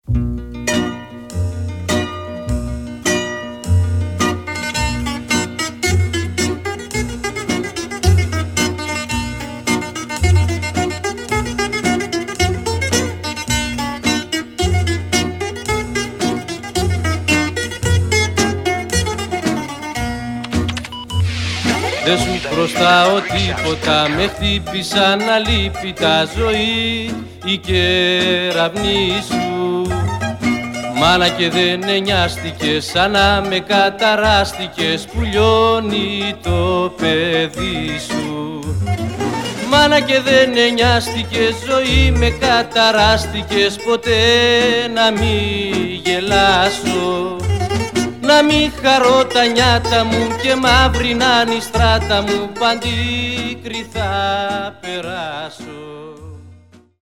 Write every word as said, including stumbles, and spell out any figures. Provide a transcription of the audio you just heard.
Δεν σου χρωστάω τίποτα, με χτύπησαν αλίπητα ζωή η κεραυνή σου. Μάνα και δεν νοιάστηκες, σαν να με καταράστηκες που λιώνει το παιδί σου. Μάνα και δεν νοιάστηκες, ζωή με καταράστηκες, ποτέ να μη γελάσω. Να μη χαρώ τα νιάτα μου και μαύρη να είναι η στράτα μου, παντίκρι θα περάσω.